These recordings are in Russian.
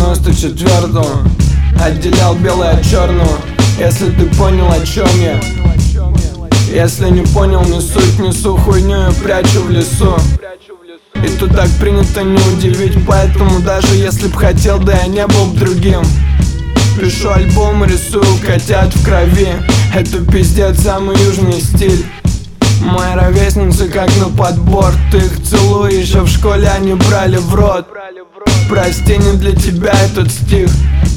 94-го отделял белое от черного. Если ты понял, о чем я. Если не понял, не суть, несу хуйню и прячу в лесу. И тут так принято не удивить, поэтому даже если б хотел, да я не был б другим. Пишу альбом, рисую котят в крови. Это пиздец, самый южный стиль. Мои ровесницы как на подбор. Ты их целуешь, еще в школе они брали в рот. Прости, не для тебя этот стих.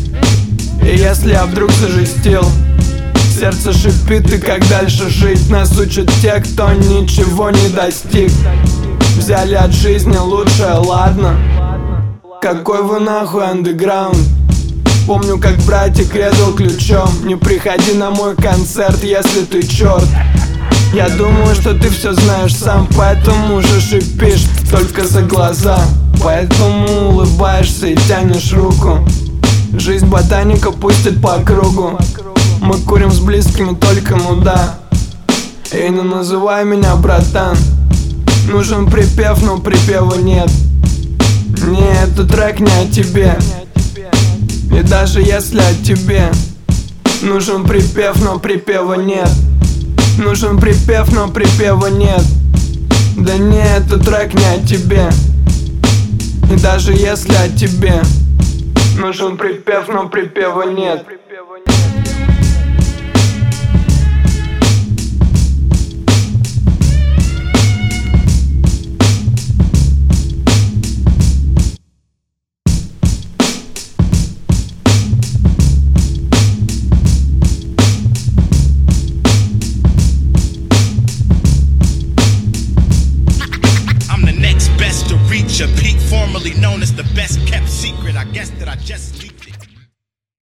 И если я вдруг зажестил, сердце шипит, и как дальше жить. Нас учат те, кто ничего не достиг. Взяли от жизни лучшее, ладно. Какой вы нахуй андеграунд. Помню, как братик резал ключом. Не приходи на мой концерт, если ты черт. Я думаю, что ты все знаешь сам, поэтому уже шипишь только за глаза. Поэтому улыбаешься и тянешь руку. Жизнь ботаника пустит по кругу. Мы курим с близкими только муда. И не называй меня братан. Нужен припев, но припева нет. Не, этот трек не о тебе. И даже если о тебе. Нужен припев, но припева нет. Нужен припев, но припева нет. Да не, этот трек не о тебе. И даже если о тебе. Нужен припев, но припева нет. A peak formerly known as the best kept secret. I guess that I just